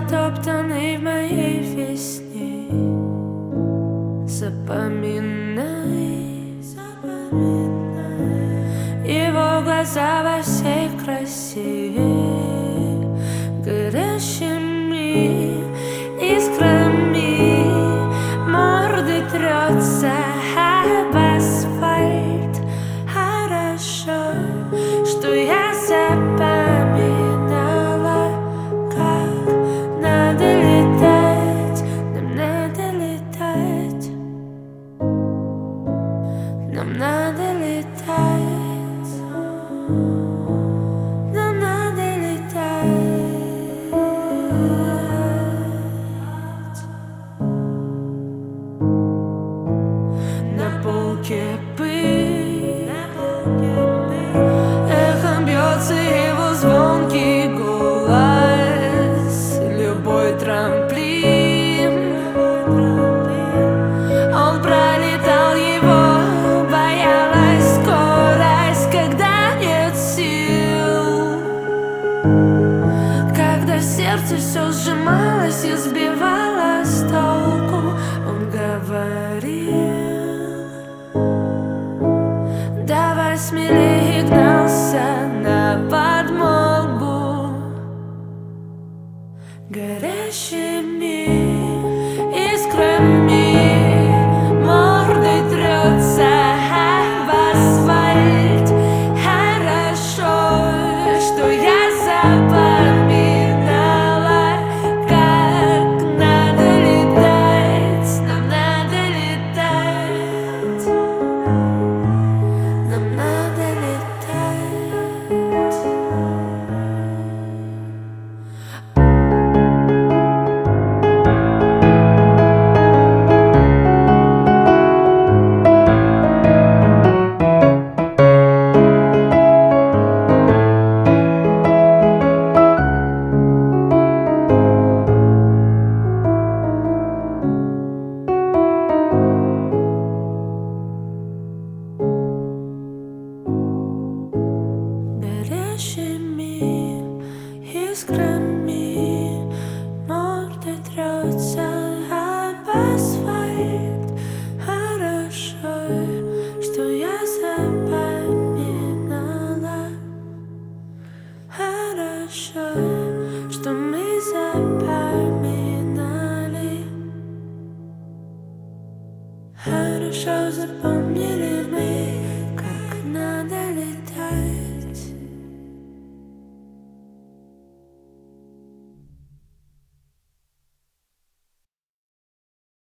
протоптанный в моей весне. Запоминай, его глаза во всей красе, горящими искрами, морды трется об асфальт. Хорошо, что я запоминала, как надо летать. Нам надо летать, нам надо летать, нам надо летать. На полке пыль, эхом бьется его звонкий голос. Любой трамплин, он пролетал его, боялась скорость, когда нет сил. Когда в сердце все сжималось и сбивало с толку, он говорил: давай смелее, гнался на подмогу. Горящими искрами мордой трется об асфальт. Хорошо, что я запоминала, как надо летать. Нам надо летать, нам надо летать. Горящими искрами морды трется об асфальт. Хорошо, что я запоминала. Хорошо, что мы запоминали. Хорошо запомнили мы.